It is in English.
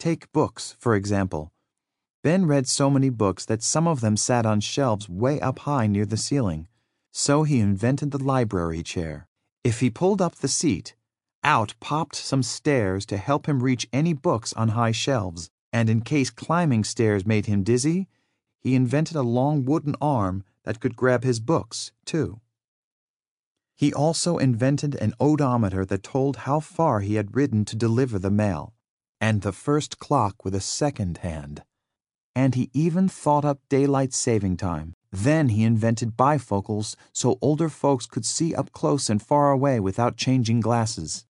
Take books, for example. Ben read so many books that some of them sat on shelves way up high near the ceiling. So he invented the library chair. If he pulled up the seat, out popped some stairs to help him reach any books on high shelves, and in case climbing stairs made him dizzy, he invented a long wooden arm that could grab his books, too. He also invented an odometer that told how far he had ridden to deliver the mail, and the first clock with a second hand. And he even thought up daylight saving time. Then he invented bifocals so older folks could see up close and far away without changing glasses.